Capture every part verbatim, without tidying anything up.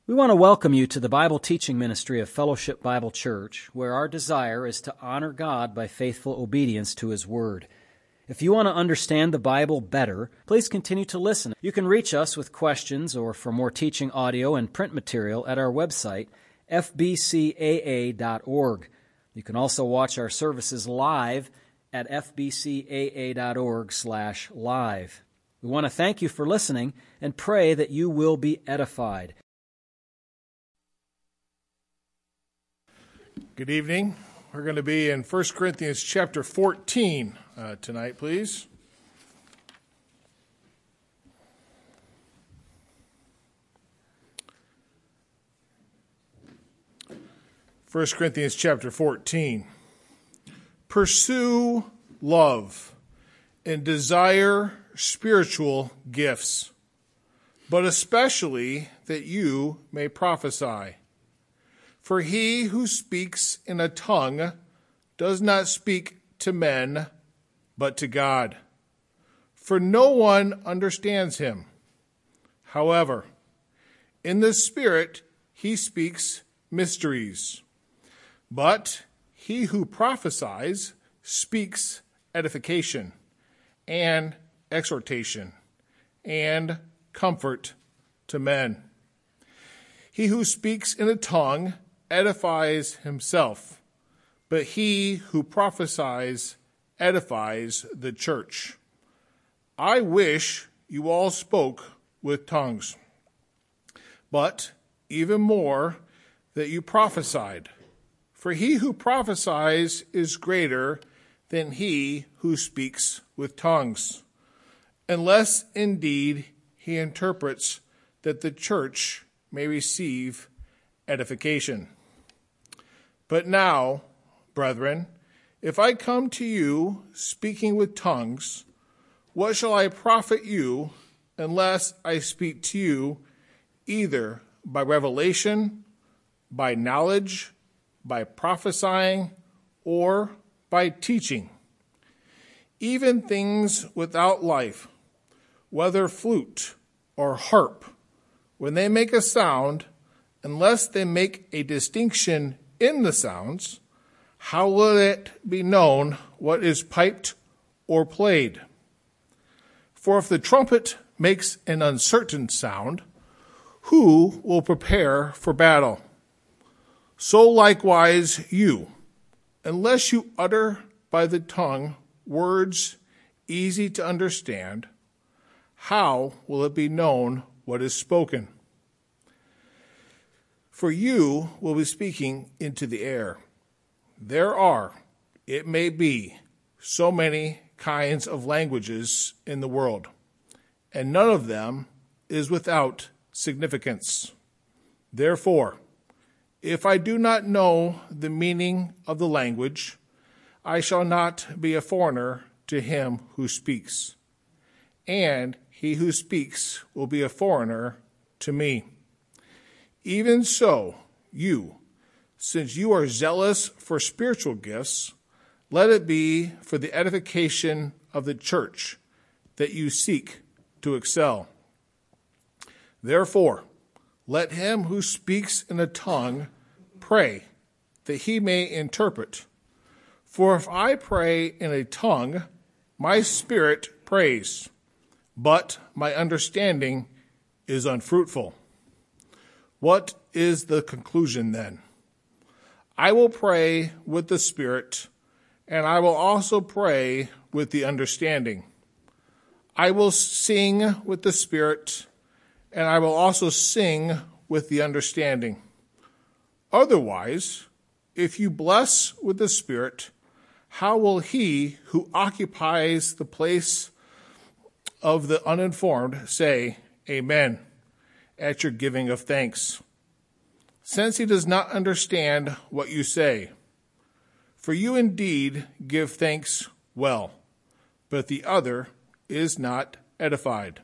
We want to welcome you to the Bible teaching ministry of Fellowship Bible Church, where our desire is to honor God by faithful obedience to His Word. If you want to understand the Bible better, please continue to listen. You can reach us with questions or for more teaching audio and print material at our website, f b c a a dot org. You can also watch our services live at f b c a a dot org slash live. We want to thank you for listening and pray that you will be edified. Good evening. We're going to be in First Corinthians chapter fourteen uh, tonight, please. First Corinthians chapter fourteen. Pursue love and desire spiritual gifts, but especially that you may prophesy. For he who speaks in a tongue does not speak to men, but to God. For no one understands him. However, in the Spirit he speaks mysteries. But he who prophesies speaks edification and exhortation and comfort to men. He who speaks in a tongue edifies himself, but he who prophesies edifies the church. I wish you all spoke with tongues, but even more that you prophesied. For he who prophesies is greater than he who speaks with tongues, unless indeed he interprets, that the church may receive edification. But now, brethren, if I come to you speaking with tongues, what shall I profit you unless I speak to you either by revelation, by knowledge, by prophesying, or by teaching? Even things without life, whether flute or harp, when they make a sound, unless they make a distinction in the sounds, how will it be known what is piped or played? For if the trumpet makes an uncertain sound, who will prepare for battle? So likewise you, unless you utter by the tongue words easy to understand, how will it be known what is spoken? For you will be speaking into the air. There are, it may be, so many kinds of languages in the world, and none of them is without significance. Therefore, if I do not know the meaning of the language, I shall not be a foreigner to him who speaks, and he who speaks will be a foreigner to me. Even so, you, since you are zealous for spiritual gifts, let it be for the edification of the church that you seek to excel. Therefore, let him who speaks in a tongue pray, that he may interpret. For if I pray in a tongue, my spirit prays, but my understanding is unfruitful. What is the conclusion then? I will pray with the Spirit, and I will also pray with the understanding. I will sing with the Spirit, and I will also sing with the understanding. Otherwise, if you bless with the Spirit, how will he who occupies the place of the uninformed say, Amen, at your giving of thanks, since he does not understand what you say? For you indeed give thanks well, but the other is not edified.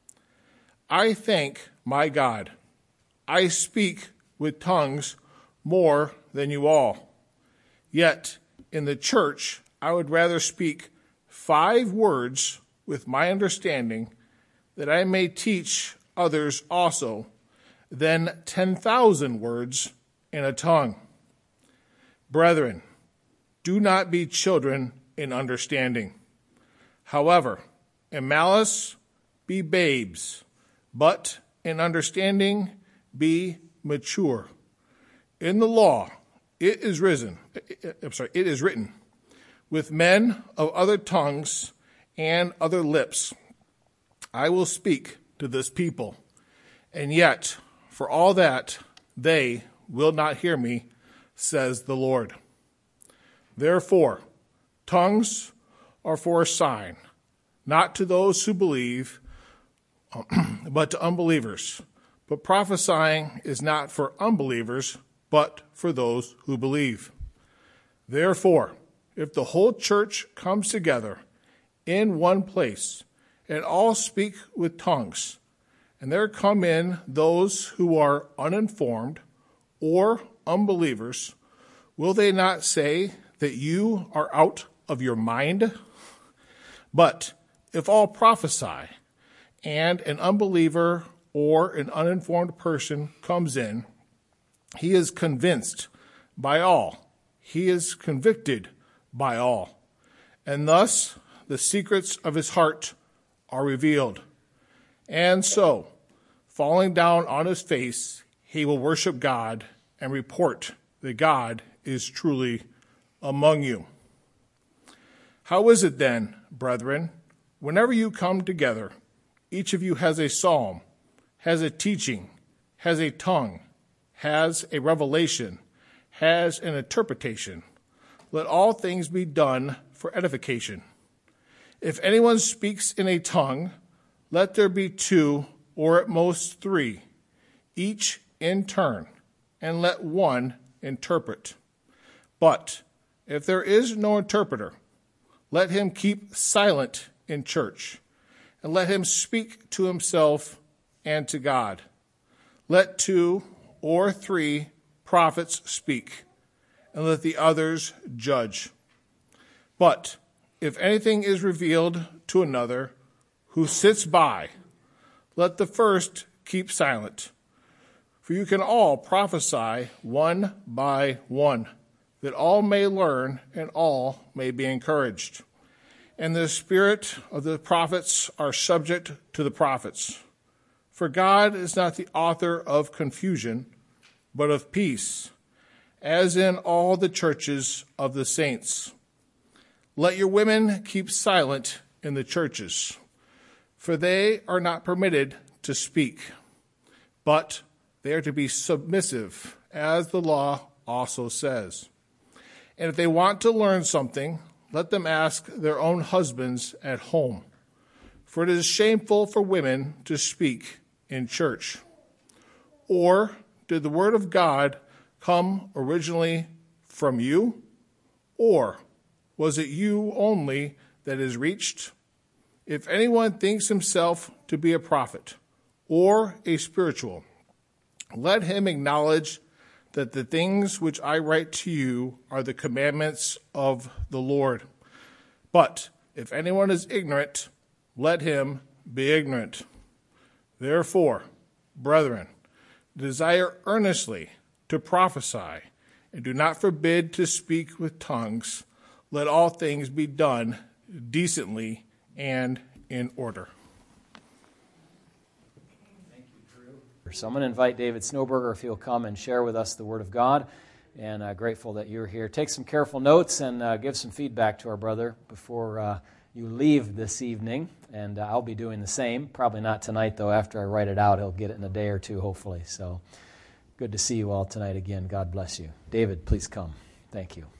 I thank my God. I speak with tongues more than you all. Yet in the church I would rather speak five words with my understanding, that I may teach others also, than ten thousand words in a tongue. Brethren, do not be children in understanding. However, in malice be babes, but in understanding be mature. In the law it is risen, I'm sorry, it is written, with men of other tongues and other lips I will speak to this people, and yet for all that they will not hear me, says the Lord. Therefore, tongues are for a sign, not to those who believe, but to unbelievers. But prophesying is not for unbelievers, but for those who believe. Therefore, if the whole church comes together in one place, and all speak with tongues, and there come in those who are uninformed or unbelievers, will they not say that you are out of your mind? But if all prophesy, and an unbeliever or an uninformed person comes in, he is convinced by all. He is convicted by all. And thus the secrets of his heart are revealed. And so, falling down on his face, he will worship God and report that God is truly among you. How is it then, brethren, whenever you come together, each of you has a psalm, has a teaching, has a tongue, has a revelation, has an interpretation? Let all things be done for edification. If anyone speaks in a tongue, let there be two or at most three, each in turn, and let one interpret. But if there is no interpreter, let him keep silent in church, and let him speak to himself and to God. Let two or three prophets speak, and let the others judge. But if anything is revealed to another who sits by, let the first keep silent. For you can all prophesy one by one, that all may learn and all may be encouraged. And the spirit of the prophets are subject to the prophets. For God is not the author of confusion, but of peace, as in all the churches of the saints. Let your women keep silent in the churches, for they are not permitted to speak, but they are to be submissive, as the law also says. And if they want to learn something, let them ask their own husbands at home, for it is shameful for women to speak in church. Or did the word of God come originally from you? Or was it you only that is reached? If anyone thinks himself to be a prophet or a spiritual, let him acknowledge that the things which I write to you are the commandments of the Lord. But if anyone is ignorant, let him be ignorant. Therefore, brethren, desire earnestly to prophesy, and do not forbid to speak with tongues. Let all things be done decently and in order. Thank you, Drew. So I'm going to invite David Snowberger if he'll come and share with us the Word of God. And uh, grateful that you're here. Take some careful notes and uh, give some feedback to our brother before uh, you leave this evening. And uh, I'll be doing the same. Probably not tonight, though. After I write it out, he'll get it in a day or two, hopefully. So good to see you all tonight again. God bless you. David, please come. Thank you.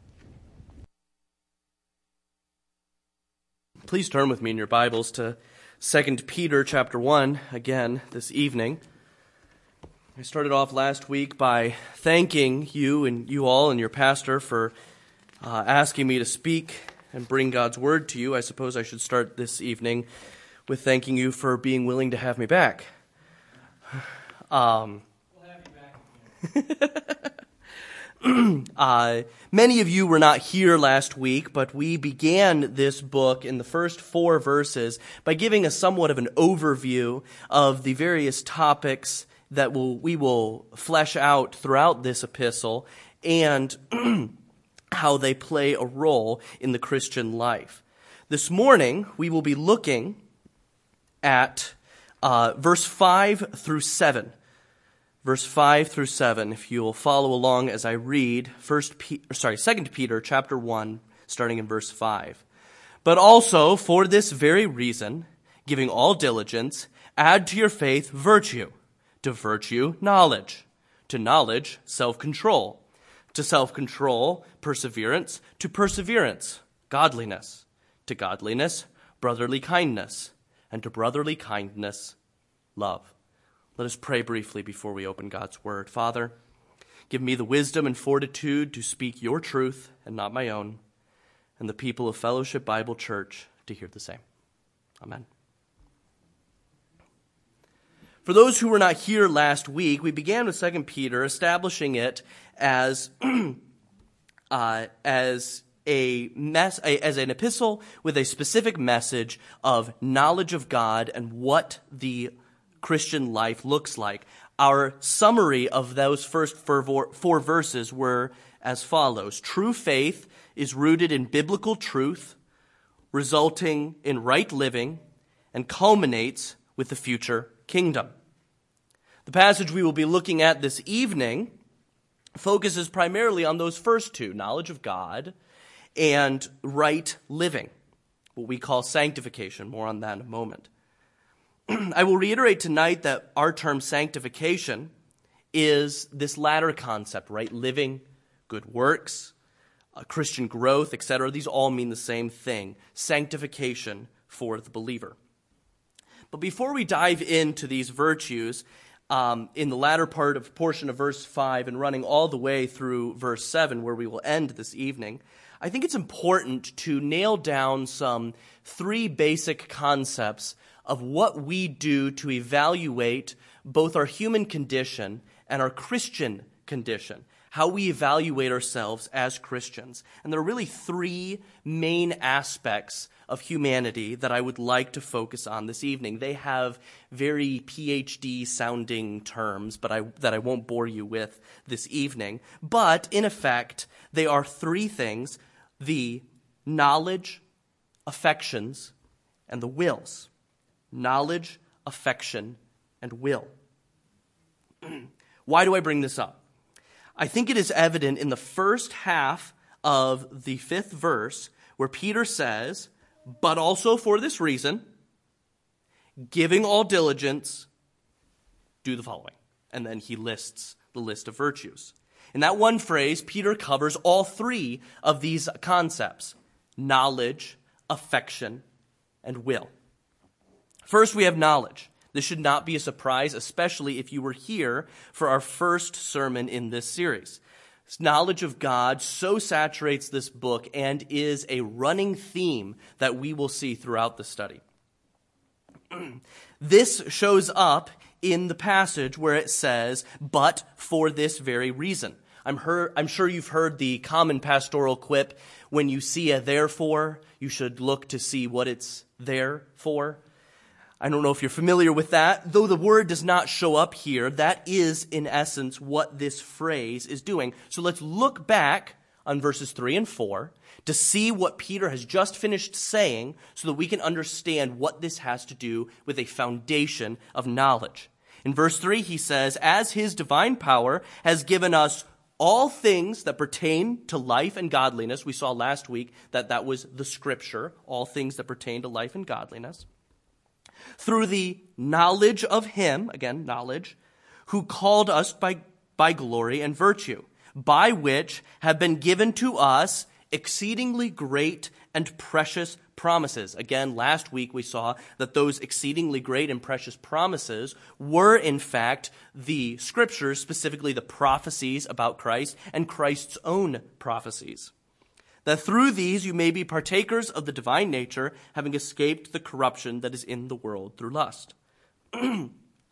Please turn with me in your Bibles to Second Peter chapter one again this evening. I started off last week by thanking you and you all and your pastor for uh, asking me to speak and bring God's word to you. I suppose I should start this evening with thanking you for being willing to have me back. Um, we'll have you back. Uh, many of you were not here last week, but we began this book in the first four verses by giving a somewhat of an overview of the various topics that will we will flesh out throughout this epistle and how they play a role in the Christian life. This morning, we will be looking at uh, verse five through seven. Verse five through seven, if you will follow along as I read First, Pe- sorry, Second Peter chapter one, starting in verse five. But also, for this very reason, giving all diligence, add to your faith virtue, to virtue knowledge, to knowledge self-control, to self-control perseverance, to perseverance godliness, to godliness brotherly kindness, and to brotherly kindness love. Let us pray briefly before we open God's word. Father, give me the wisdom and fortitude to speak your truth and not my own, and the people of Fellowship Bible Church to hear the same. Amen. For those who were not here last week, we began with Second Peter, establishing it as uh, as a mess, a, as an epistle with a specific message of knowledge of God and what the Christian life looks like. Our summary of those first four, four verses were as follows. True faith is rooted in biblical truth, resulting in right living, and culminates with the future kingdom. The passage we will be looking at this evening focuses primarily on those first two, knowledge of God and right living, what we call sanctification. More on that in a moment. I will reiterate tonight that our term sanctification is this latter concept, right living, good works, uh, Christian growth, et cetera. These all mean the same thing, sanctification for the believer. But before we dive into these virtues, um, in the latter part of portion of verse five and running all the way through verse seven, where we will end this evening, I think it's important to nail down some three basic concepts of what we do to evaluate both our human condition and our Christian condition, how we evaluate ourselves as Christians. And there are really three main aspects of humanity that I would like to focus on this evening. They have very P H D-sounding terms, but I, that I won't bore you with this evening. But in effect, they are three things: the knowledge, affections, and the wills. Knowledge, affection, and will. Why do I bring this up? I think it is evident in the first half of the fifth verse where Peter says, but also for this reason, giving all diligence, do the following. And then he lists the list of virtues. In that one phrase, Peter covers all three of these concepts: knowledge, affection, and will. First, we have knowledge. This should not be a surprise, especially if you were here for our first sermon in this series. This knowledge of God so saturates this book and is a running theme that we will see throughout the study. This shows up in the passage where it says, but for this very reason. I'm, heard, I'm sure you've heard the common pastoral quip, when you see a therefore, you should look to see what it's there for. I don't know if you're familiar with that. Though the word does not show up here, that is, in essence, what this phrase is doing. So let's look back on verses three and four to see what Peter has just finished saying so that we can understand what this has to do with a foundation of knowledge. In verse three, he says, as his divine power has given us all things that pertain to life and godliness. We saw last week that that was the scripture, all things that pertain to life and godliness. Through the knowledge of him, again, knowledge, who called us by, by glory and virtue, by which have been given to us exceedingly great and precious promises. Again, last week we saw that those exceedingly great and precious promises were, in fact, the scriptures, specifically the prophecies about Christ and Christ's own prophecies. That through these you may be partakers of the divine nature, having escaped the corruption that is in the world through lust. The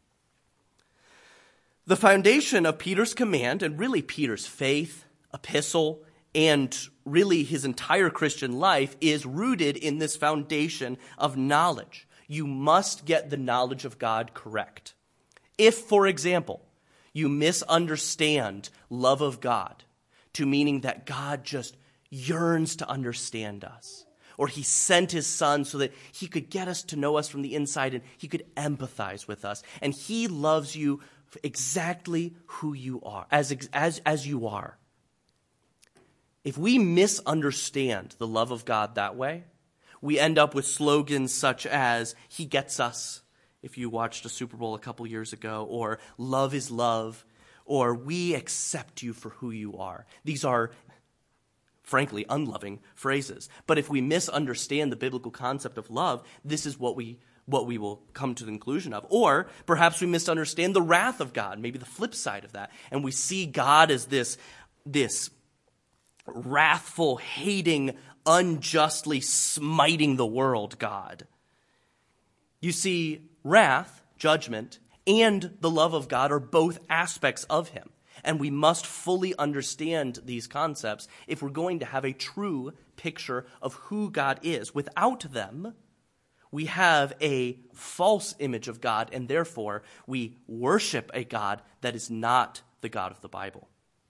foundation of Peter's command, and really Peter's faith, epistle, and really his entire Christian life, is rooted in this foundation of knowledge. You must get the knowledge of God correct. If, for example, you misunderstand love of God to meaning that God just yearns to understand us, or he sent his son so that he could get us to know us from the inside and he could empathize with us, and he loves you exactly who you are, as, as, as you are. If we misunderstand the love of God that way, we end up with slogans such as, he gets us, if you watched a Super Bowl a couple years ago, or love is love, or we accept you for who you are. These are, frankly, unloving phrases. But if we misunderstand the biblical concept of love, this is what we what we will come to the conclusion of. Or perhaps we misunderstand the wrath of God, maybe the flip side of that, and we see God as this, this wrathful, hating, unjustly smiting the world God. You see, wrath, judgment, and the love of God are both aspects of him. And we must fully understand these concepts if we're going to have a true picture of who God is. Without them, we have a false image of God, and therefore we worship a God that is not the God of the Bible.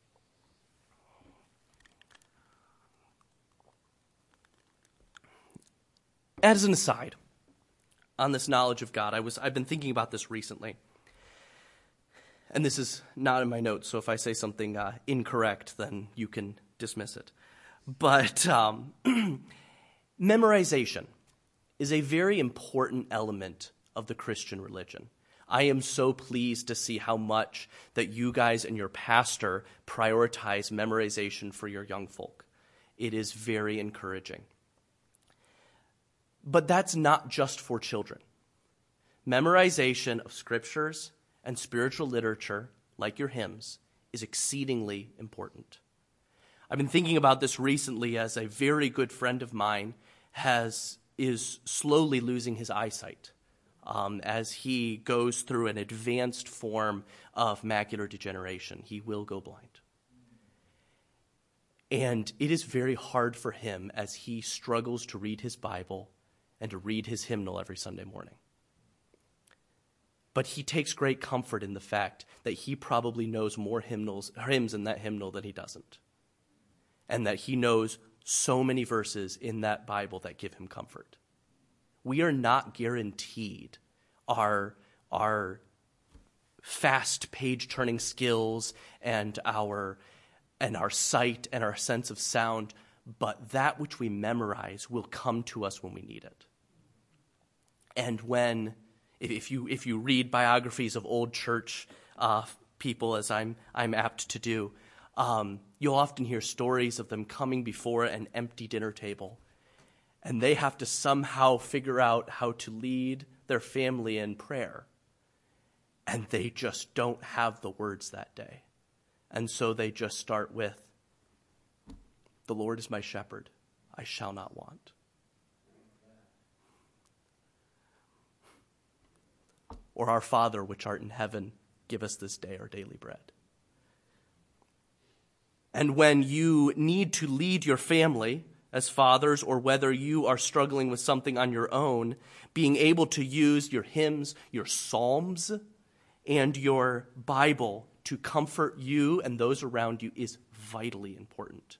As an aside, on this knowledge of God, I was, I've been thinking about this recently. And this is not in my notes, so if I say something uh, incorrect, then you can dismiss it. But um, memorization is a very important element of the Christian religion. I am so pleased to see how much that you guys and your pastor prioritize memorization for your young folk. It is very encouraging. But that's not just for children. Memorization of scriptures and spiritual literature, like your hymns, is exceedingly important. I've been thinking about this recently as a very good friend of mine has is slowly losing his eyesight um, as he goes through an advanced form of macular degeneration. He will go blind. And it is very hard for him as he struggles to read his Bible and to read his hymnal every Sunday morning. But he takes great comfort in the fact that he probably knows more hymnals, hymns in that hymnal than he doesn't. And that he knows so many verses in that Bible that give him comfort. We are not guaranteed our, our fast page-turning skills and our, and our sight and our sense of sound, but that which we memorize will come to us when we need it. And when, if you if you read biographies of old church uh, people, as I'm I'm apt to do, um, you'll often hear stories of them coming before an empty dinner table, and they have to somehow figure out how to lead their family in prayer, and they just don't have the words that day, and so they just start with, "The Lord is my shepherd; I shall not want." Or, "Our Father, which art in heaven, give us this day our daily bread." And when you need to lead your family as fathers, or whether you are struggling with something on your own, being able to use your hymns, your psalms, and your Bible to comfort you and those around you is vitally important.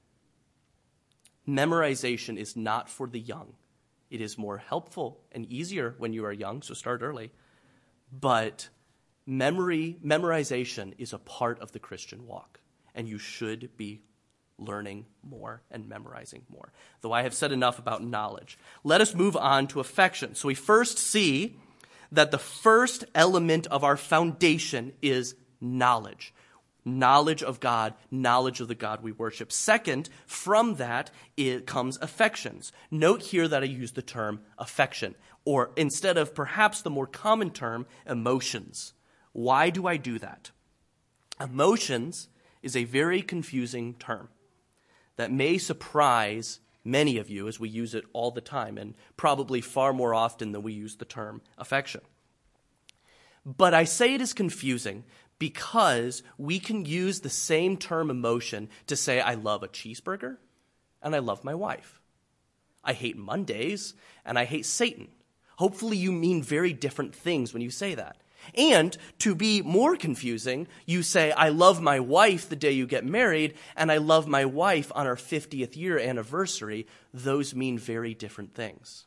Memorization is not for the young. It is more helpful and easier when you are young, so start early. But memory, memorization is a part of the Christian walk, and you should be learning more and memorizing more. Though I have said enough about knowledge, let us move on to affection. So we first see that the first element of our foundation is knowledge. Knowledge of God, knowledge of the God we worship. Second, from that it comes affections. Note here that I use the term affection, or instead of perhaps the more common term, emotions. Why do I do that? Emotions is a very confusing term that may surprise many of you as we use it all the time, and probably far more often than we use the term affection. But I say it is confusing because we can use the same term emotion to say I love a cheeseburger and I love my wife. I hate Mondays and I hate Satan. Hopefully you mean very different things when you say that. And to be more confusing, you say, I love my wife the day you get married, and I love my wife on our fiftieth year anniversary. Those mean very different things.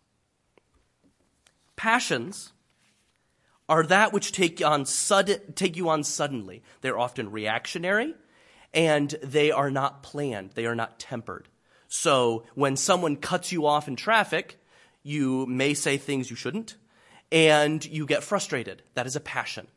Passions are that which take you on sudden, take you on suddenly. They're often reactionary, and they are not planned. They are not tempered. So when someone cuts you off in traffic, you may say things you shouldn't, and you get frustrated. That is a passion.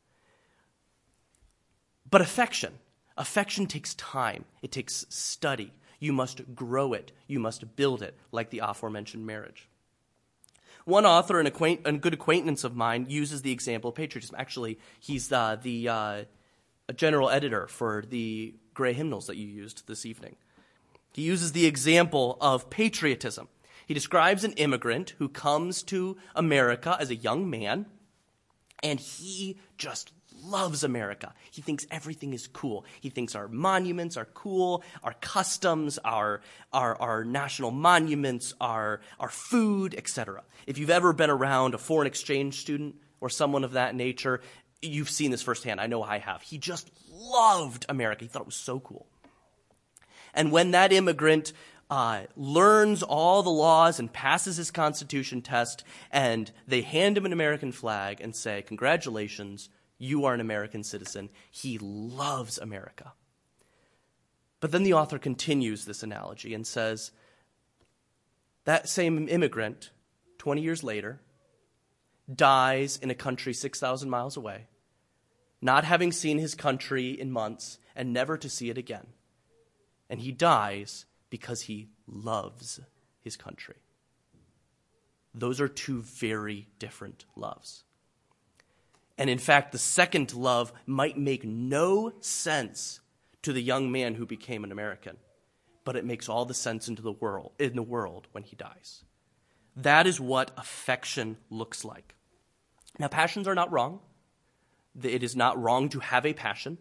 But affection, affection takes time. It takes study. You must grow it. You must build it, like the aforementioned marriage. One author, an, acquaint- a good acquaintance of mine, uses the example of patriotism. Actually, he's uh, the uh, general editor for the Gray hymnals that you used this evening. He uses the example of patriotism. He describes an immigrant who comes to America as a young man, and he just loves America. He thinks everything is cool. He thinks our monuments are cool, our customs, our our, our national monuments, our, our food, et cetera. If you've ever been around a foreign exchange student or someone of that nature, you've seen this firsthand. I know I have. He just loved America. He thought it was so cool. And when that immigrant uh, learns all the laws and passes his Constitution test, and they hand him an American flag and say, congratulations, you are an American citizen, he loves America. But then the author continues this analogy and says, that same immigrant, twenty years later, dies in a country six thousand miles away, not having seen his country in months and never to see it again. And he dies because he loves his country. Those are two very different loves. And in fact, the second love might make no sense to the young man who became an American, but it makes all the sense into the world, in the world when he dies. That is what affection looks like. Now, passions are not wrong. It is not wrong to have a passion,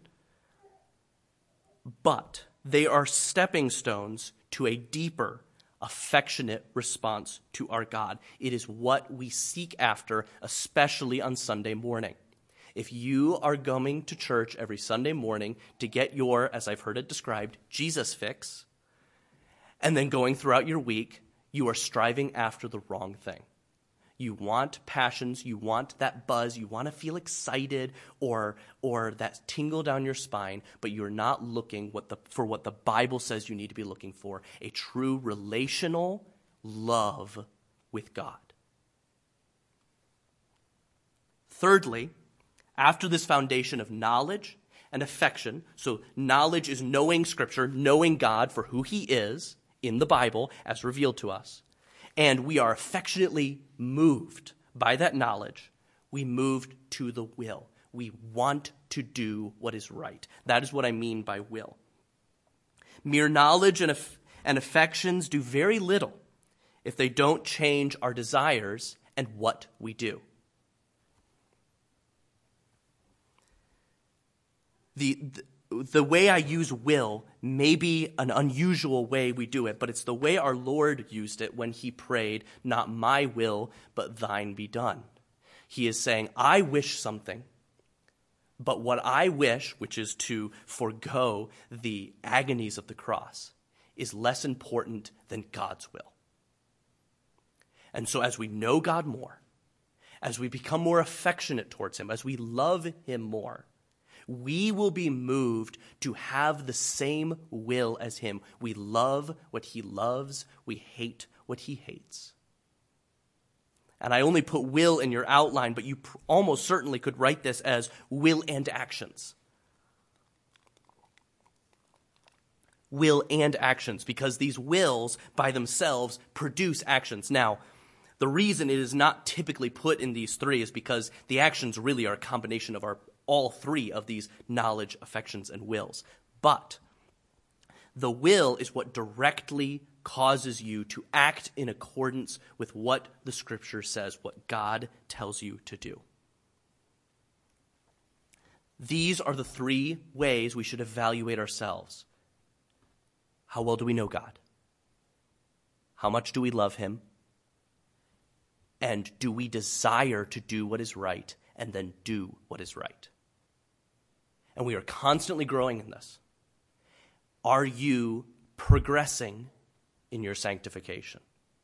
but they are stepping stones to a deeper, affectionate response to our God. It is what we seek after, especially on Sunday morning. If you are going to church every Sunday morning to get your, as I've heard it described, Jesus fix, and then going throughout your week, you are striving after the wrong thing. You want passions, you want that buzz, you want to feel excited or or that tingle down your spine, but you're not looking what the, for what the Bible says you need to be looking for, a true relational love with God. Thirdly, after this foundation of knowledge and affection, so knowledge is knowing Scripture, knowing God for who He is in the Bible as revealed to us, and we are affectionately moved by that knowledge, we moved to the will. We want to do what is right. That is what I mean by will. Mere knowledge and, aff- and affections do very little if they don't change our desires and what we do. The, the The way I use will may be an unusual way we do it, but it's the way our Lord used it when He prayed, not my will, but thine be done. He is saying, I wish something, but what I wish, which is to forego the agonies of the cross, is less important than God's will. And so as we know God more, as we become more affectionate towards Him, as we love Him more, we will be moved to have the same will as Him. We love what He loves. We hate what He hates. And I only put will in your outline, but you pr- almost certainly could write this as will and actions. Will and actions, because these wills by themselves produce actions. Now, the reason it is not typically put in these three is because the actions really are a combination of our all three of these knowledge, affections, and wills. But the will is what directly causes you to act in accordance with what the Scripture says, what God tells you to do. These are the three ways we should evaluate ourselves. How well do we know God? How much do we love Him? And do we desire to do what is right and then do what is right. And we are constantly growing in this. Are you progressing in your sanctification?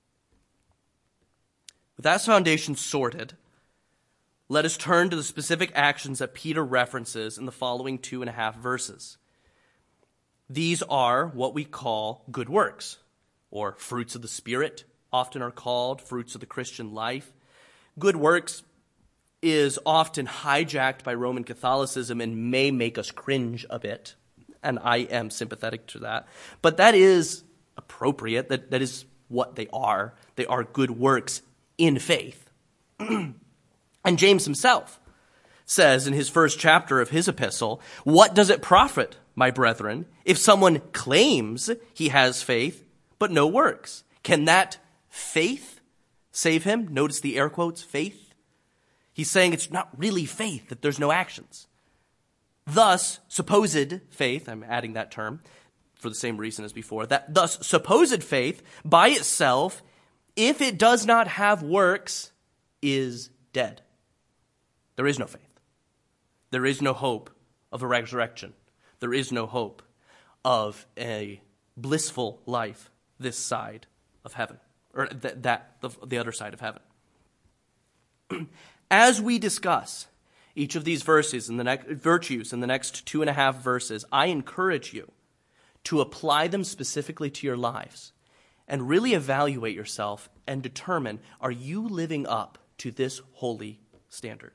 With that foundation sorted, let us turn to the specific actions that Peter references in the following two and a half verses. These are what we call good works, or fruits of the Spirit, often are called fruits of the Christian life. Good works is often hijacked by Roman Catholicism and may make us cringe a bit, and I am sympathetic to that. But that is appropriate. That, that is what they are. They are good works in faith. And James himself says in his first chapter of his epistle, "What does it profit, my brethren, if someone claims he has faith, but no works? Can that faith save him?" Notice the air quotes, faith. He's saying it's not really faith, that there's no actions. Thus, supposed faith, I'm adding that term for the same reason as before, that thus supposed faith by itself, if it does not have works, is dead. There is no faith. There is no hope of a resurrection. There is no hope of a blissful life this side of heaven, or th- that the, the other side of heaven. As we discuss each of these verses and the next virtues in the next two and a half verses, I encourage you to apply them specifically to your lives and really evaluate yourself and determine, are you living up to this holy standard?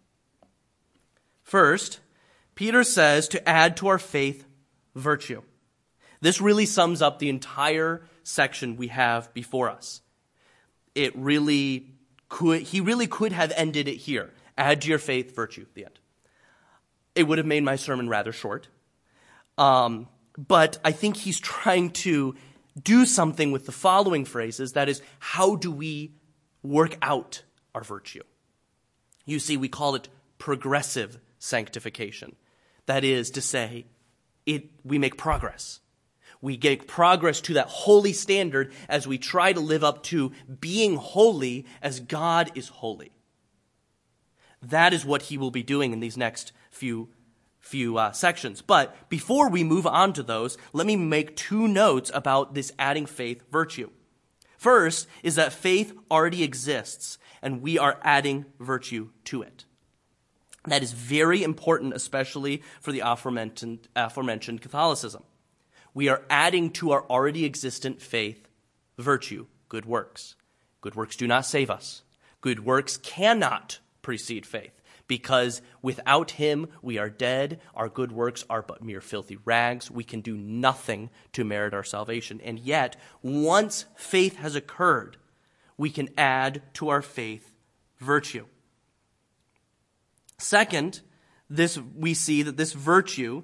First, Peter says to add to our faith virtue. This really sums up the entire section we have before us. It really could, he really could have ended it here. Add to your faith virtue, the end. It would have made my sermon rather short. Um, but I think he's trying to do something with the following phrases. That is, how do we work out our virtue? You see, we call it progressive sanctification. That is to say, it we make progress. We make progress to that holy standard as we try to live up to being holy as God is holy. That is what he will be doing in these next few few uh, sections. But before we move on to those, let me make two notes about this adding faith virtue. First is that faith already exists, and we are adding virtue to it. That is very important, especially for the aforementioned, aforementioned Catholicism. We are adding to our already existent faith virtue, good works. Good works do not save us. Good works cannot precede faith, because without him we are dead. Our good works are but mere filthy rags. We can do nothing to merit our salvation. And yet, once faith has occurred, we can add to our faith virtue. Second, this we see that this virtue,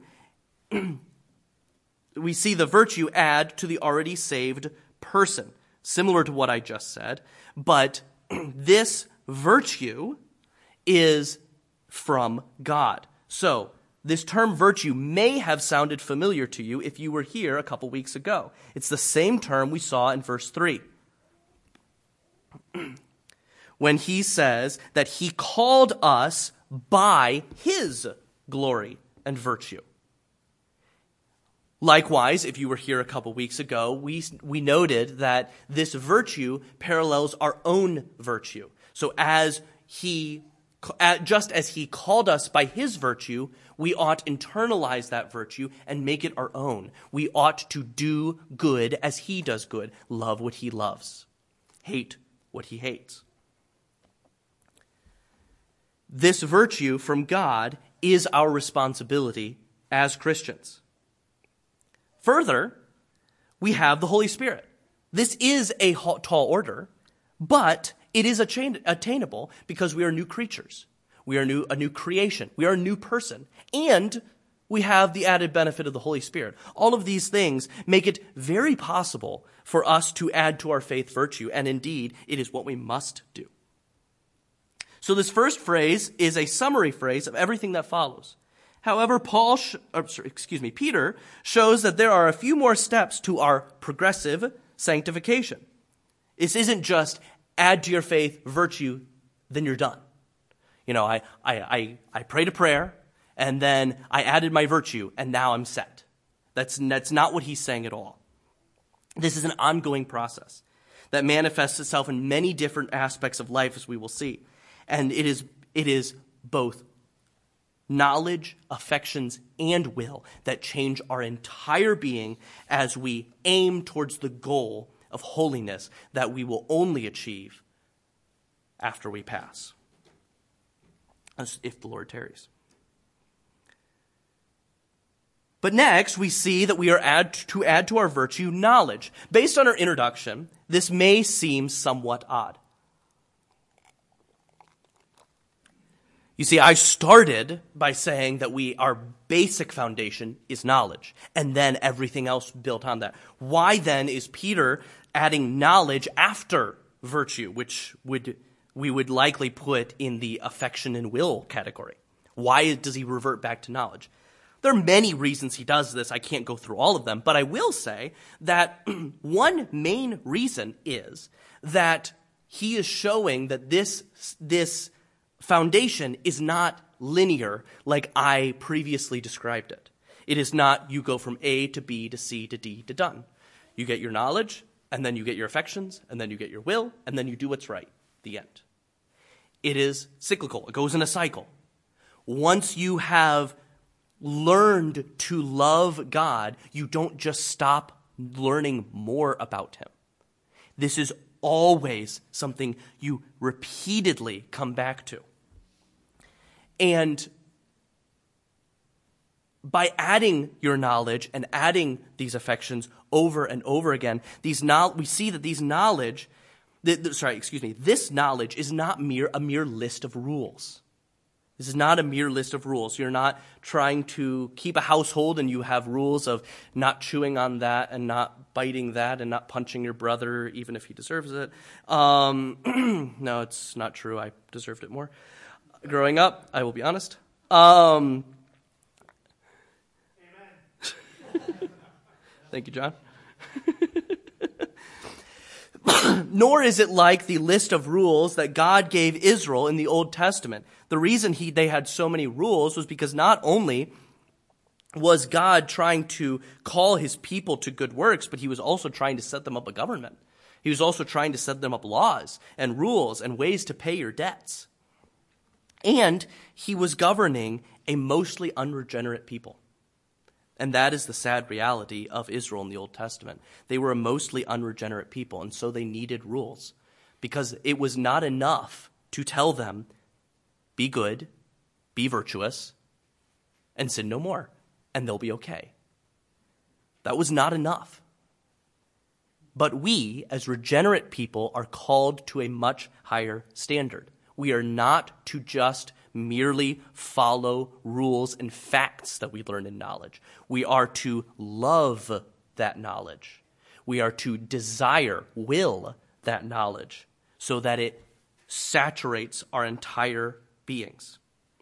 we see the virtue add to the already saved person, similar to what I just said, but this virtue is from God. So, this term virtue may have sounded familiar to you if you were here a couple weeks ago. It's the same term we saw in verse three. When he says that he called us by his glory and virtue. Likewise, if you were here a couple weeks ago, we we noted that this virtue parallels our own virtue. So as he, just as he called us by his virtue, we ought to internalize that virtue and make it our own. We ought to do good as he does good, love what he loves, hate what he hates. This virtue from God is our responsibility as Christians. Further, we have the Holy Spirit. This is a tall order, but it is attainable because we are new creatures. We are new, a new creation. We are a new person. And we have the added benefit of the Holy Spirit. All of these things make it very possible for us to add to our faith virtue, and indeed, it is what we must do. So this first phrase is a summary phrase of everything that follows. However, Paul, sh- or, sorry, excuse me, Peter shows that there are a few more steps to our progressive sanctification. This isn't just add to your faith virtue, then you're done. You You know, I, I, I, I prayed a prayer, and then I added my virtue, and now I'm set. That's, that's not what he's saying at all. This is an ongoing process that manifests itself in many different aspects of life, as we will see. And it is, it is both knowledge, affections, and will that change our entire being as we aim towards the goal of holiness that we will only achieve after we pass, as if the Lord tarries. But next, we see that we are add, to add to our virtue knowledge. Based on our introduction, this may seem somewhat odd. You see, I started by saying that we our basic foundation is knowledge, and then everything else built on that. Why then is Peter adding knowledge after virtue, which would we would likely put in the affection and will category? Why does he revert back to knowledge? There are many reasons he does this. I can't go through all of them, but I will say that one main reason is that he is showing that this this foundation is not linear like I previously described it. It is not you go from A to B to C to D to done. You get your knowledge, and then you get your affections, and then you get your will, and then you do what's right. The end. It is cyclical. It goes in a cycle. Once you have learned to love God, you don't just stop learning more about him. This is always something you repeatedly come back to. And by adding your knowledge and adding these affections over and over again, these no- we see that these knowledge, th- th- sorry, excuse me, this knowledge is not mere a mere list of rules. This is not a mere list of rules. You're not trying to keep a household and you have rules of not chewing on that and not biting that and not punching your brother even if he deserves it. Um, no, it's not true. I deserved it more. Growing up, I will be honest. Um, Amen. Thank you, John. Nor is it like the list of rules that God gave Israel in the Old Testament. The reason he they had so many rules was because not only was God trying to call his people to good works, but he was also trying to set them up a government. He was also trying to set them up laws and rules and ways to pay your debts. And he was governing a mostly unregenerate people. And that is the sad reality of Israel in the Old Testament. They were a mostly unregenerate people, and so they needed rules. Because it was not enough to tell them, be good, be virtuous, and sin no more, and they'll be okay. That was not enough. But we, as regenerate people, are called to a much higher standard. We are not to just merely follow rules and facts that we learn in knowledge. We are to love that knowledge. We are to desire, will that knowledge so that it saturates our entire beings.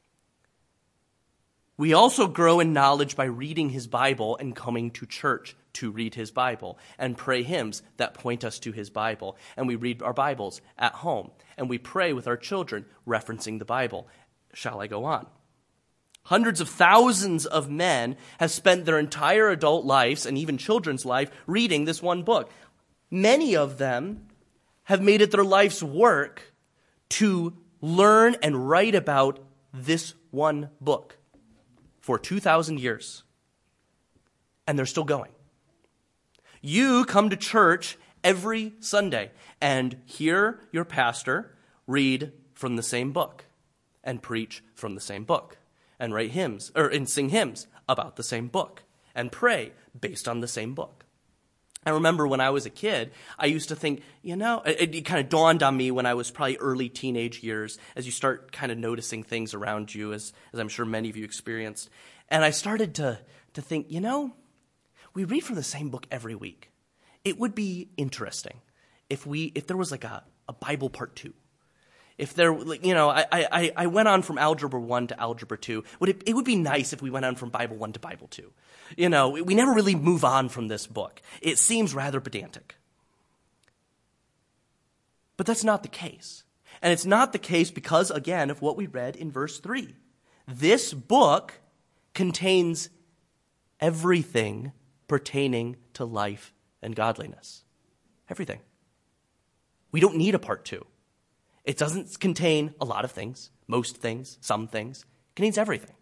We also grow in knowledge by reading his Bible and coming to church to read his Bible and pray hymns that point us to his Bible. And we read our Bibles at home and we pray with our children referencing the Bible. Shall I go on? Hundreds of thousands of men have spent their entire adult lives and even children's life reading this one book. Many of them have made it their life's work to learn and write about this one book for two thousand years. And they're still going. You come to church every Sunday and hear your pastor read from the same book and preach from the same book and write hymns or and sing hymns about the same book and pray based on the same book. I remember when I was a kid, I used to think, you know, it, it kind of dawned on me when I was probably early teenage years as you start kind of noticing things around you, as, as I'm sure many of you experienced. And I started to, to think, you know, we read from the same book every week. It would be interesting if we if there was like a, a Bible part two. If there, you know, I, I, I went on from Algebra one to Algebra two. Would it, it would be nice if we went on from Bible one to Bible two. You know, we never really move on from this book. It seems rather pedantic. But that's not the case. And it's not the case because, again, of what we read in verse three. This book contains everything pertaining to life and godliness. Everything. We don't need a part two. It doesn't contain a lot of things, most things, some things. It contains everything.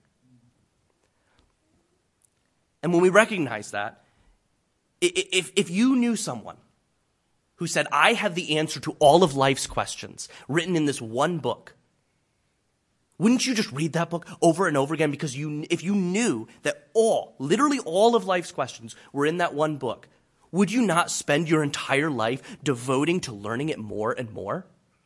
And when we recognize that, if, if you knew someone who said, I have the answer to all of life's questions written in this one book, wouldn't you just read that book over and over again? Because you, if you knew that all, literally all of life's questions were in that one book, would you not spend your entire life devoting to learning it more and more?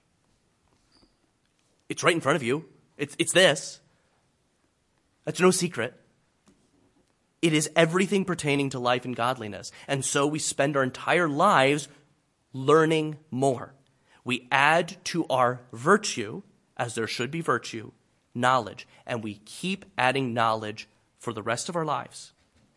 It's right in front of you. It's, it's this. That's no secret. It is everything pertaining to life and godliness. And so we spend our entire lives learning more. We add to our virtue, as there should be virtue, knowledge. And we keep adding knowledge for the rest of our lives.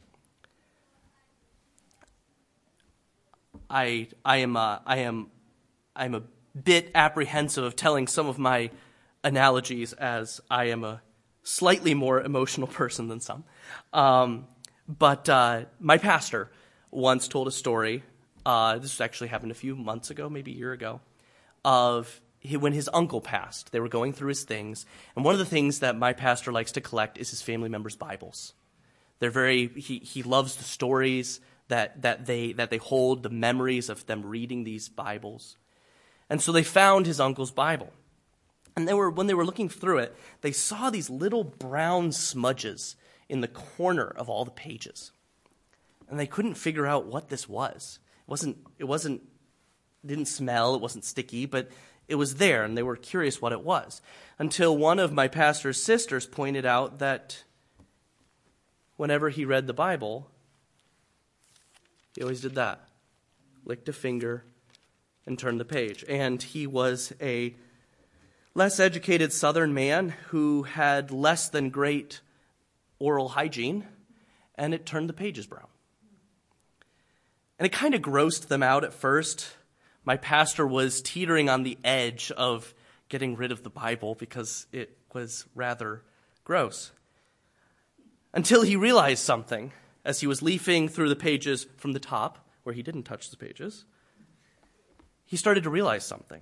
I I am uh, I am I am a bit apprehensive of telling some of my analogies, as I am a slightly more emotional person than some. Um, but uh, my pastor once told a story. Uh, this actually happened a few months ago, maybe a year ago, of he, when his uncle passed. They were going through his things, and one of the things that my pastor likes to collect is his family members' Bibles. They're very he he loves the stories that that they that they hold, the memories of them reading these Bibles. And so they found his uncle's Bible. And they were when they were looking through it, they saw these little brown smudges in the corner of all the pages. And they couldn't figure out what this was. It wasn't it wasn't it didn't smell, it wasn't sticky, but it was there, and they were curious what it was. Until one of my pastor's sisters pointed out that whenever he read the Bible, he always did that. Licked a finger and turned the page. And he was a less educated Southern man who had less than great oral hygiene, and it turned the pages brown. And it kind of grossed them out at first. My pastor was teetering on the edge of getting rid of the Bible because it was rather gross. Until he realized something. As he was leafing through the pages from the top, where he didn't touch the pages, he started to realize something.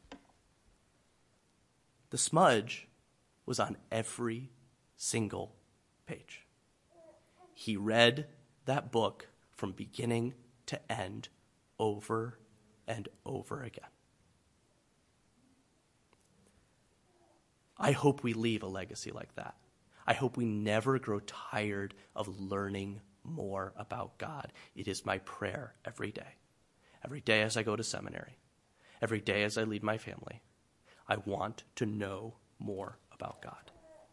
The smudge was on every single page. He read that book from beginning to end over and over again. I hope we leave a legacy like that. I hope we never grow tired of learning more about God. It is my prayer every day. Every day as I go to seminary. Every day as I lead my family. I want to know more about God.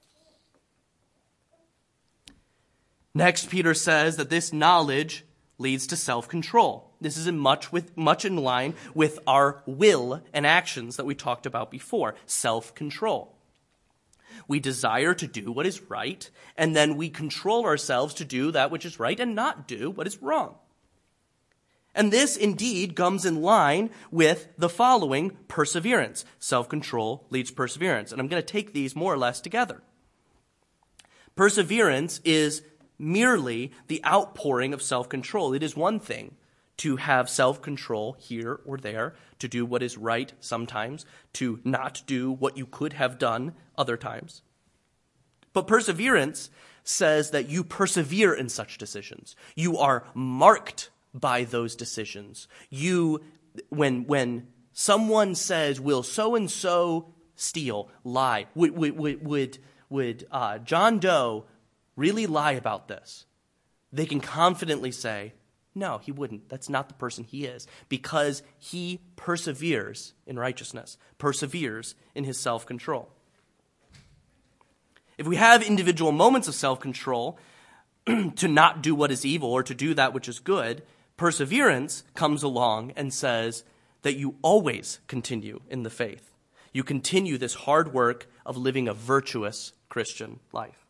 Next, Peter says that this knowledge leads to self-control. This is in much with much in line with our will and actions that we talked about before. Self-control. We desire to do what is right, and then we control ourselves to do that which is right and not do what is wrong. And this indeed comes in line with the following perseverance. Self-control leads perseverance. And I'm going to take these more or less together. Perseverance is merely the outpouring of self-control. It is one thing to have self-control here or there, to do what is right sometimes, to not do what you could have done other times. But perseverance says that you persevere in such decisions. You are marked by those decisions. You, when when someone says, will so-and-so steal, lie, would would would would, would uh, John Doe really lie about this? They can confidently say, no, he wouldn't. That's not the person he is, because he perseveres in righteousness, perseveres in his self-control. If we have individual moments of self-control to not do what is evil or to do that which is good, perseverance comes along and says that you always continue in the faith. You continue this hard work of living a virtuous Christian life.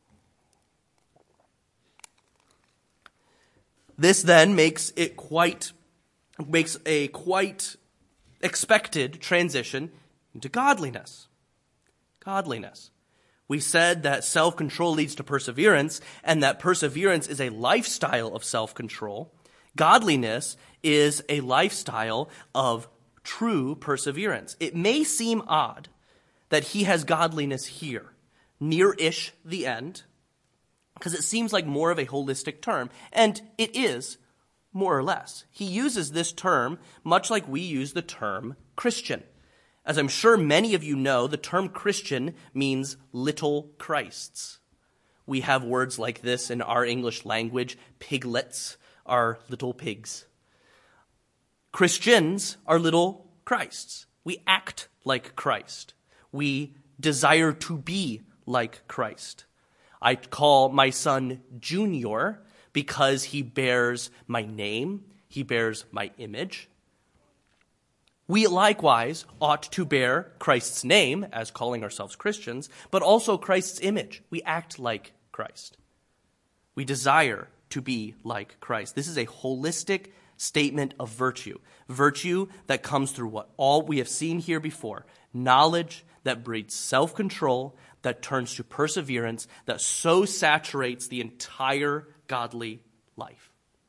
This then makes it quite, makes a quite expected transition into godliness. Godliness. We said that self-control leads to perseverance, and that perseverance is a lifestyle of self-control. Godliness is a lifestyle of true perseverance. It may seem odd that he has godliness here, near-ish the end, because it seems like more of a holistic term, and it is, more or less. He uses this term much like we use the term Christian. As I'm sure many of you know, the term Christian means little Christs. We have words like this in our English language. Piglets are little pigs. Christians are little Christs. We act like Christ. We desire to be like Christ. I call my son Junior because he bears my name, he bears my image. We likewise ought to bear Christ's name as calling ourselves Christians, but also Christ's image. We act like Christ. We desire to be like Christ. This is a holistic statement of virtue. Virtue that comes through what all we have seen here before. Knowledge that breeds self-control, that turns to perseverance, that so saturates the entire godly life.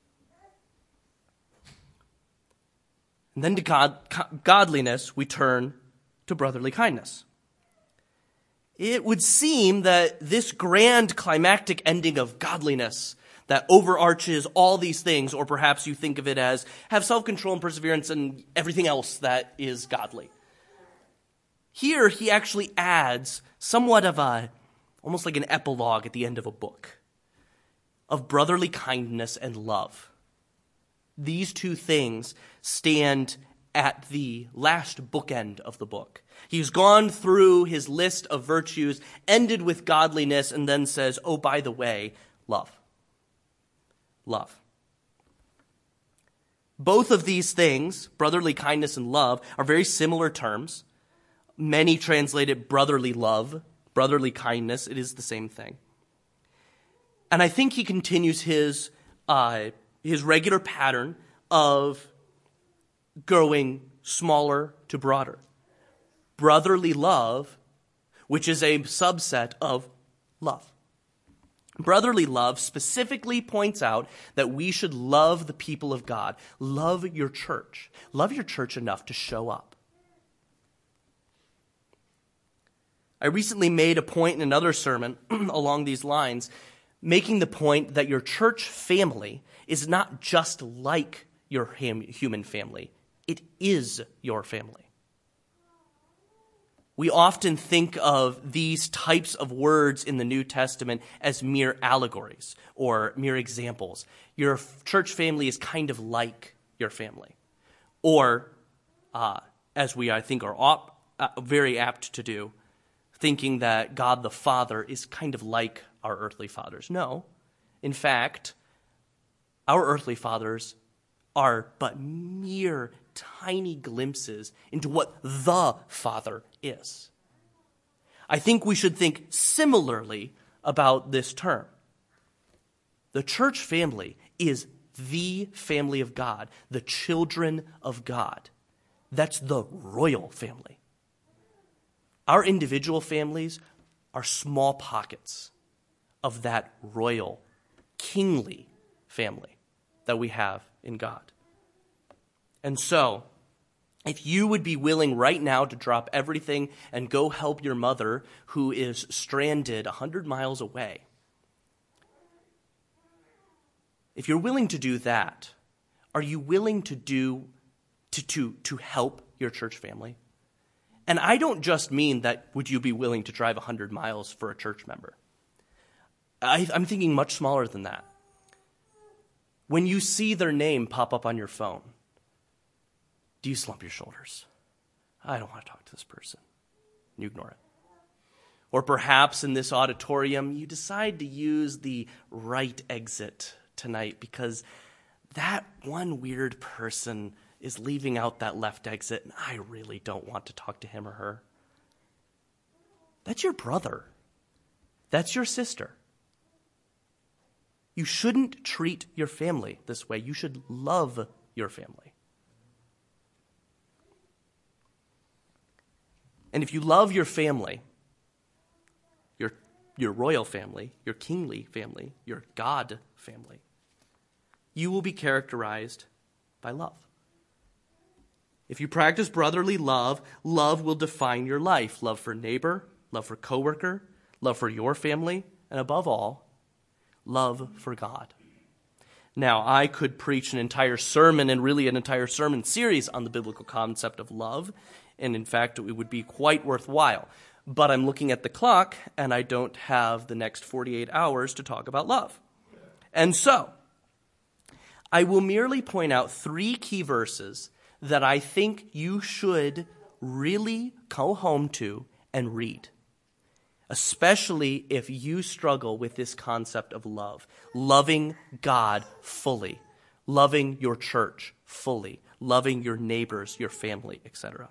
And then to God, godliness, we turn to brotherly kindness. It would seem that this grand climactic ending of godliness that overarches all these things, or perhaps you think of it as have self-control and perseverance and everything else that is godly. Here he actually adds somewhat of a, almost like an epilogue at the end of a book, of brotherly kindness and love. These two things stand at the last bookend of the book. He's gone through his list of virtues, ended with godliness, and then says, oh, by the way, love. Love. Both of these things, brotherly kindness and love, are very similar terms. Many translate it brotherly love, brotherly kindness. It is the same thing. And I think he continues his uh, his regular pattern of going smaller to broader. Brotherly love, which is a subset of love. Brotherly love specifically points out that we should love the people of God. Love your church. Love your church enough to show up. I recently made a point in another sermon along these lines, making the point that your church family is not just like your human family. It is your family. We often think of these types of words in the New Testament as mere allegories or mere examples. Your church family is kind of like your family. Or, uh, as we, I think, are op- uh, very apt to do, thinking that God the Father is kind of like our earthly fathers. No. In fact, our earthly fathers are but mere tiny glimpses into what the Father is. I think we should think similarly about this term. The church family is the family of God, the children of God. That's the royal family. Our individual families are small pockets of that royal, kingly family that we have in God. And so, if you would be willing right now to drop everything and go help your mother who is stranded one hundred miles away, if you're willing to do that, are you willing to do to, to, to help your church family? And I don't just mean that would you be willing to drive one hundred miles for a church member. I, I'm thinking much smaller than that. When you see their name pop up on your phone, do you slump your shoulders? I don't want to talk to this person. You ignore it. Or perhaps in this auditorium, you decide to use the right exit tonight because that one weird person is leaving out that left exit, and I really don't want to talk to him or her. That's your brother. That's your sister. You shouldn't treat your family this way. You should love your family. And if you love your family, your, your royal family, your kingly family, your God family, you will be characterized by love. If you practice brotherly love, love will define your life. Love for neighbor, love for coworker, love for your family, and above all, love for God. Now, I could preach an entire sermon and really an entire sermon series on the biblical concept of love, and in fact, it would be quite worthwhile. But I'm looking at the clock, and I don't have the next forty-eight hours to talk about love. And so, I will merely point out three key verses that I think you should really go home to and read, especially if you struggle with this concept of love, loving God fully, loving your church fully, loving your neighbors, your family, et cetera.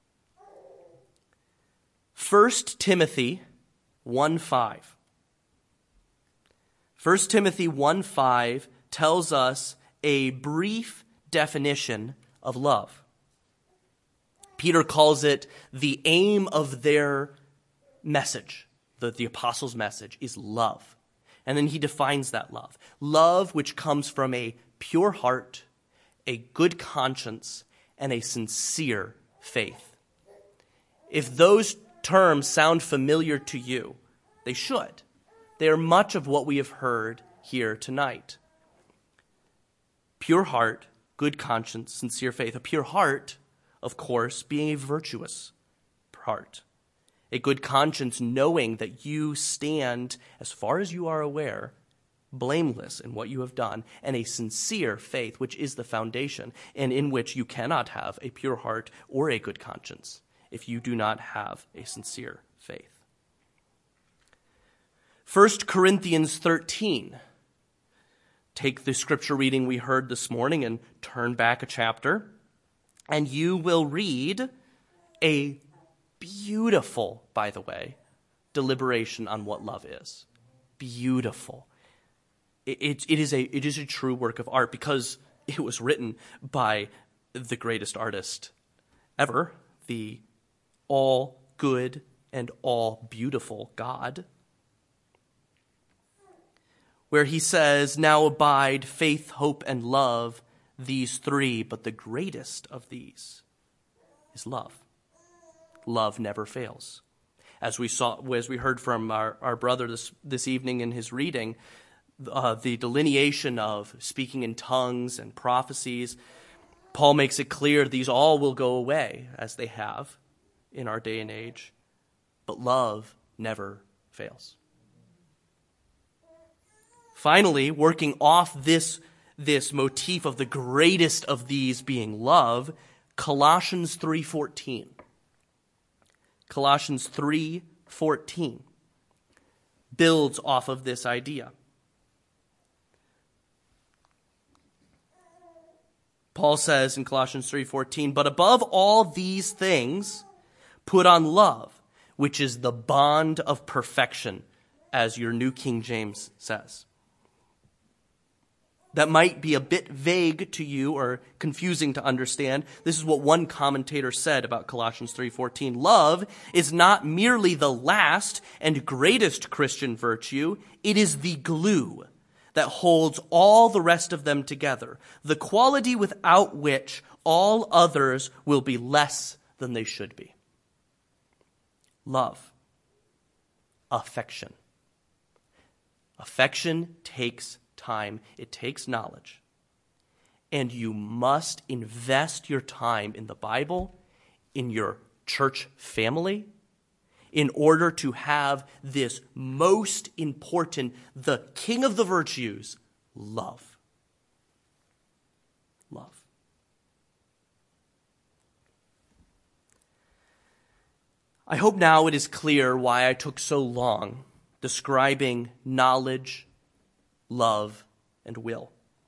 First Timothy one five. First Timothy one five tells us a brief definition of love. Peter calls it the aim of their message. The, the apostles' message is love. And then he defines that love. Love which comes from a pure heart, a good conscience, and a sincere faith. If those terms sound familiar to you, they should. They are much of what we have heard here tonight. Pure heart, good conscience, sincere faith. A pure heart, of course, being a virtuous heart. A good conscience knowing that you stand, as far as you are aware, blameless in what you have done. And a sincere faith, which is the foundation, and in which you cannot have a pure heart or a good conscience if you do not have a sincere faith. First Corinthians thirteen. Take the scripture reading we heard this morning and turn back a chapter, and you will read a beautiful, by the way, deliberation on what love is. Beautiful. It, it, it, is a, it is a true work of art because it was written by the greatest artist ever, the all good and all beautiful God, where he says, now abide faith, hope, and love, these three, but the greatest of these is love. Love never fails. As we saw, as we heard from our, our brother this, this evening in his reading, uh, the delineation of speaking in tongues and prophecies, Paul makes it clear these all will go away, as they have in our day and age, but love never fails. Finally, working off this, this motif of the greatest of these being love, Colossians three fourteen. Colossians three fourteen builds off of this idea. Paul says in Colossians three fourteen, but above all these things, put on love, which is the bond of perfection, as your New King James says. That might be a bit vague to you or confusing to understand. This is what one commentator said about Colossians three fourteen. Love is not merely the last and greatest Christian virtue. It is the glue that holds all the rest of them together, the quality without which all others will be less than they should be. Love. Affection. Affection takes time. It takes knowledge. And you must invest your time in the Bible, in your church family, in order to have this most important, the king of the virtues, love. Love. I hope now it is clear why I took so long describing knowledge, love, and will.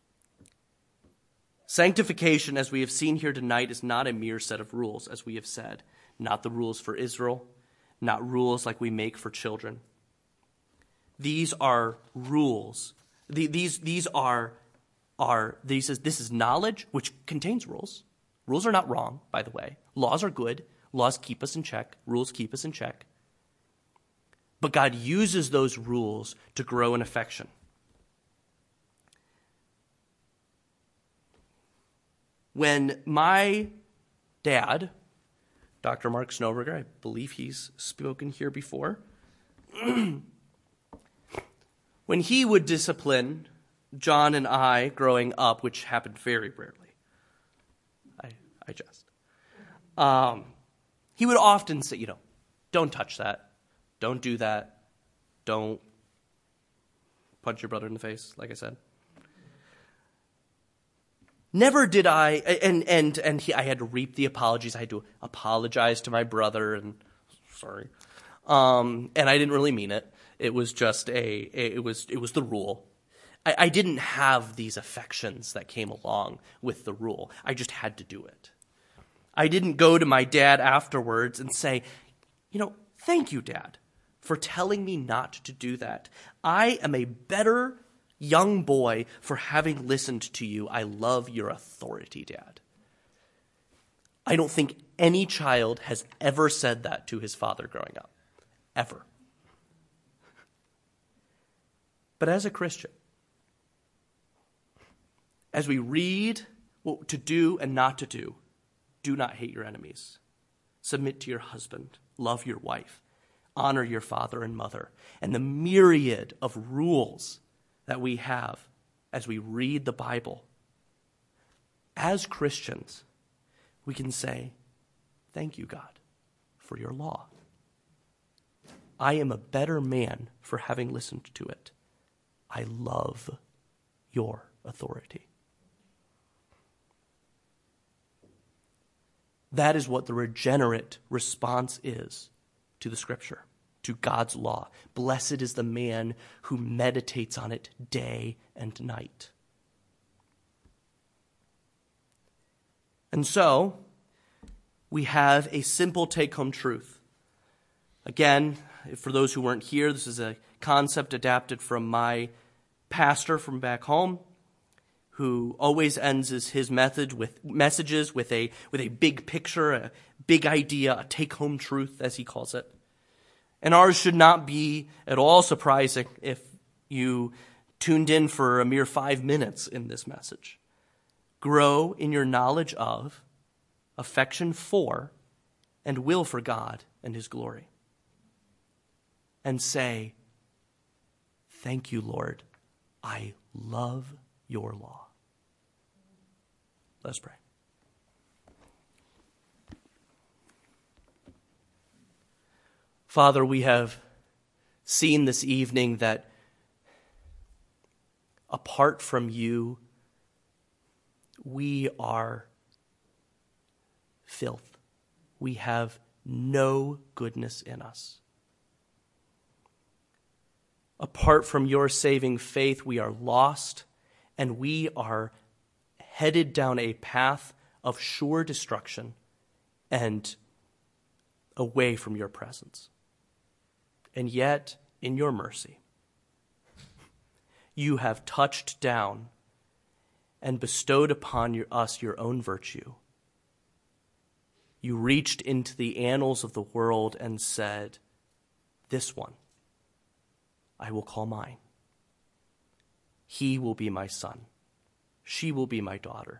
Sanctification, as we have seen here tonight, is not a mere set of rules, as we have said. Not the rules for Israel, not rules like we make for children. These are rules. These, these are, are these is, this is knowledge, which contains rules. Rules are not wrong, by the way. Laws are good. Laws keep us in check. Rules keep us in check. But God uses those rules to grow in affection. When my dad, Doctor Mark Snowberger, I believe he's spoken here before, when he would discipline John and I growing up, which happened very rarely, I, I jest, um, he would often say, you know, don't touch that, don't do that, don't punch your brother in the face, like I said. Never did I, and and and he, I had to reap the apologies. I had to apologize to my brother, and sorry, um, and I didn't really mean it. It was just a, a it was it was the rule. I, I didn't have these affections that came along with the rule. I just had to do it. I didn't go to my dad afterwards and say, you know, thank you, Dad, for telling me not to do that. I am a better young boy for having listened to you. I love your authority, Dad. I don't think any child has ever said that to his father growing up. Ever. But as a Christian, as we read what to do and not to do, do not hate your enemies. Submit to your husband. Love your wife. Honor your father and mother. And the myriad of rules that we have as we read the Bible. As Christians, we can say, thank you, God, for your law. I am a better man for having listened to it. I love your authority. That is what the regenerate response is to the Scripture, to God's law. Blessed is the man who meditates on it day and night. And so, we have a simple take-home truth. Again, for those who weren't here, this is a concept adapted from my pastor from back home, who always ends his, his method with messages with a with a big picture, a big idea, a take-home truth, as he calls it. And ours should not be at all surprising if you tuned in for a mere five minutes in this message. Grow in your knowledge of, affection for, and will for God and His glory. And say, thank you, Lord. I love your law. Let's pray. Father, we have seen this evening that apart from you, we are filth. We have no goodness in us. Apart from your saving faith, we are lost, and we are headed down a path of sure destruction and away from your presence. And yet, in your mercy, you have touched down and bestowed upon your, us your own virtue. You reached into the annals of the world and said, this one I will call mine. He will be my son. She will be my daughter.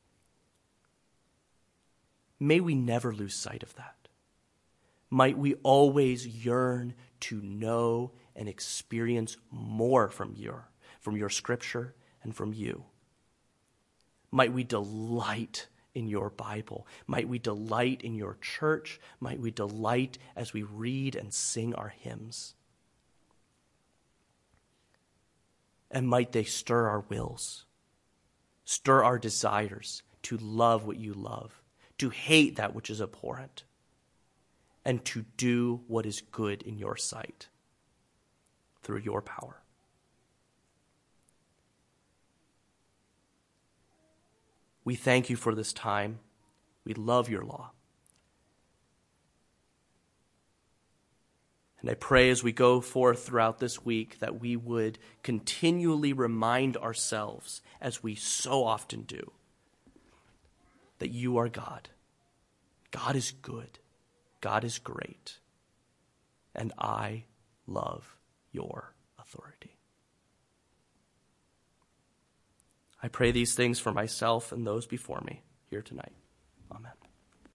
May we never lose sight of that. Might we always yearn to know and experience more from your, from your scripture and from you. Might we delight in your Bible. Might we delight in your church. Might we delight as we read and sing our hymns. And might they stir our wills, stir our desires to love what you love, to hate that which is abhorrent, and to do what is good in your sight through your power. We thank you for this time. We love your law. And I pray as we go forth throughout this week that we would continually remind ourselves, as we so often do, that you are God. God is good. God is great, and I love your authority. I pray these things for myself and those before me here tonight. Amen.